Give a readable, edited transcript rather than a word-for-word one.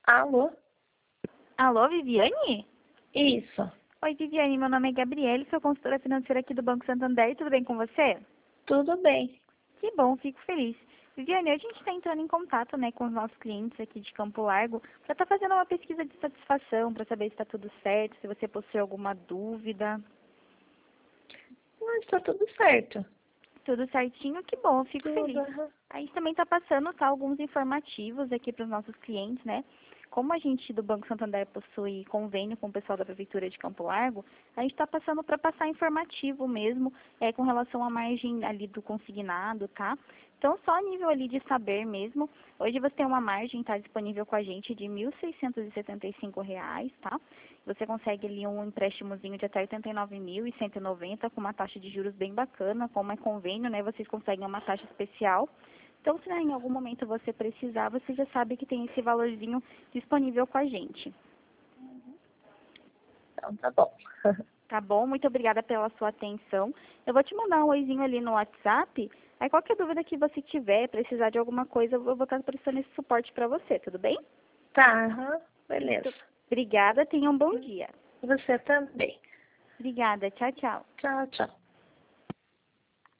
Alô? Alô, Viviane? Isso. Oi, Viviane, meu nome é Gabriele, sou consultora financeira aqui do Banco Santander, tudo bem com você? Tudo bem. Que bom, fico feliz. Viviane, hoje a gente está entrando em contato, com os nossos clientes aqui de Campo Largo para estar fazendo uma pesquisa de satisfação, para saber se está tudo certo, se você possui alguma dúvida. Mas tá tudo certo. Tudo certinho, que bom, fico Tudo, feliz. aham. A gente também está passando, alguns informativos aqui para os nossos clientes, né? Como a gente do Banco Santander possui convênio com o pessoal da Prefeitura de Campo Largo, a gente está passando para passar informativo mesmo, com relação à margem ali do consignado, tá? Então, só a nível ali de saber mesmo, hoje você tem uma margem, tá, disponível com a gente de R$ 1.675, tá? Você consegue ali um empréstimozinho de até R$ 89.190 com uma taxa de juros bem bacana, como é convênio, né? Vocês conseguem uma taxa especial. Então, se em algum momento você precisar, você já sabe que tem esse valorzinho disponível com a gente. Então tá bom. Tá bom? Muito obrigada pela sua atenção. Eu vou te mandar um oizinho ali no WhatsApp. Aí qualquer dúvida que você tiver, precisar de alguma coisa, eu vou estar prestando esse suporte para você, tudo bem? Tá, aham. Beleza. Obrigada, tenha um bom dia. Você também. Obrigada, tchau, tchau. Tchau, tchau.